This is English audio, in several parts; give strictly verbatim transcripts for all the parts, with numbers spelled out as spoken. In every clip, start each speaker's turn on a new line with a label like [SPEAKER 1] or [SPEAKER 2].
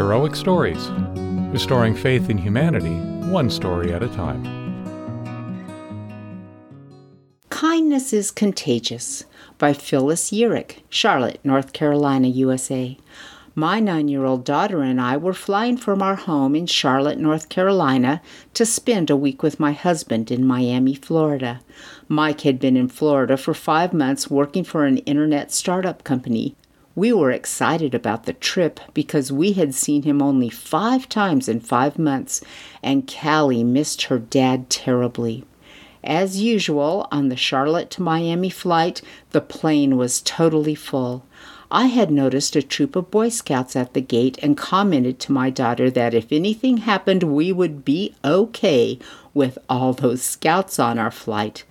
[SPEAKER 1] Heroic Stories, restoring faith in humanity, one story at a time.
[SPEAKER 2] Kindness is Contagious by Phyllis Yurick, Charlotte, North Carolina, U S A. My nine-year-old daughter and I were flying from our home in Charlotte, North Carolina, to spend a week with my husband in Miami, Florida. Mike had been in Florida for five months working for an internet startup company. We were excited about the trip because we had seen him only five times in five months, and Callie missed her dad terribly. As usual, on the Charlotte to Miami flight, the plane was totally full. I had noticed a troop of Boy Scouts at the gate and commented to my daughter that if anything happened, we would be okay with all those scouts on our flight.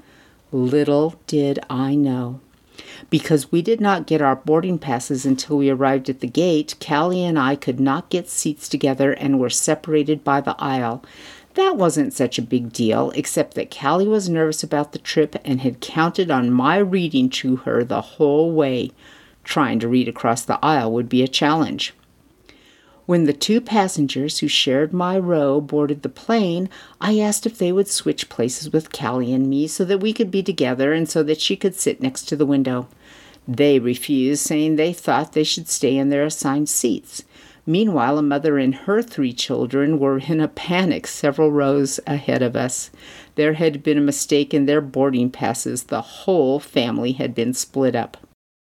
[SPEAKER 2] Little did I know. Because we did not get our boarding passes until we arrived at the gate, Callie and I could not get seats together and were separated by the aisle. That wasn't such a big deal, except that Callie was nervous about the trip and had counted on my reading to her the whole way. Trying to read across the aisle would be a challenge. When the two passengers who shared my row boarded the plane, I asked if they would switch places with Callie and me so that we could be together and so that she could sit next to the window. They refused, saying they thought they should stay in their assigned seats. Meanwhile, a mother and her three children were in a panic several rows ahead of us. There had been a mistake in their boarding passes. The whole family had been split up.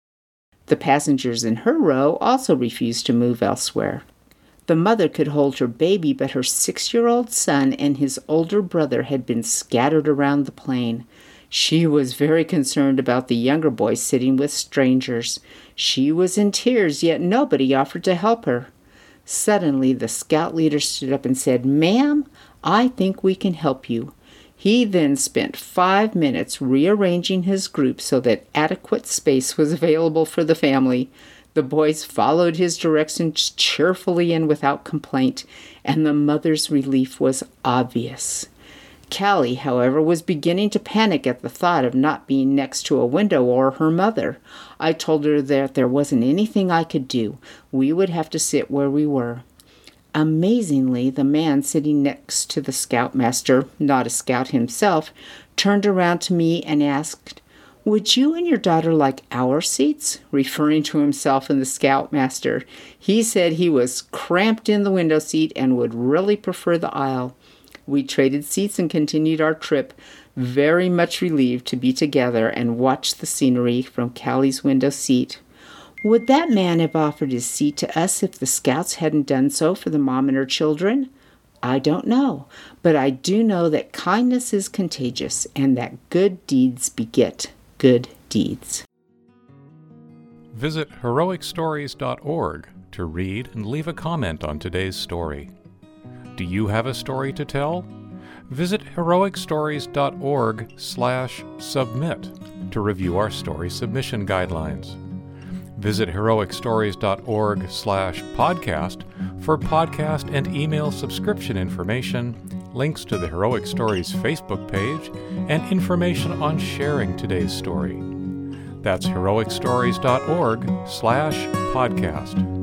[SPEAKER 2] The passengers in her row also refused to move elsewhere. The mother could hold her baby, but her six-year-old son and his older brother had been scattered around the plane. She was very concerned about the younger boy sitting with strangers. She was in tears, yet nobody offered to help her. Suddenly, the scout leader stood up and said, "Ma'am, I think we can help you." He then spent five minutes rearranging his group so that adequate space was available for the family. The boys followed his directions cheerfully and without complaint, and the mother's relief was obvious. Callie, however, was beginning to panic at the thought of not being next to a window or her mother. I told her that there wasn't anything I could do. We would have to sit where we were. Amazingly, the man sitting next to the scoutmaster, not a scout himself, turned around to me and asked, "Would you and your daughter like our seats?" referring to himself and the scoutmaster. He said he was cramped in the window seat and would really prefer the aisle. We traded seats and continued our trip, very much relieved to be together and watch the scenery from Callie's window seat. Would that man have offered his seat to us if the scouts hadn't done so for the mom and her children? I don't know, but I do know that kindness is contagious and that good deeds beget good deeds.
[SPEAKER 1] Visit heroic stories dot org to read and leave a comment on today's story. Do you have a story to tell? Visit heroic stories dot org slash submit to review our story submission guidelines. Visit heroic stories dot org slash podcast for podcast and email subscription information, links to the Heroic Stories Facebook page, and information on sharing today's story. That's heroic stories dot org slash podcast.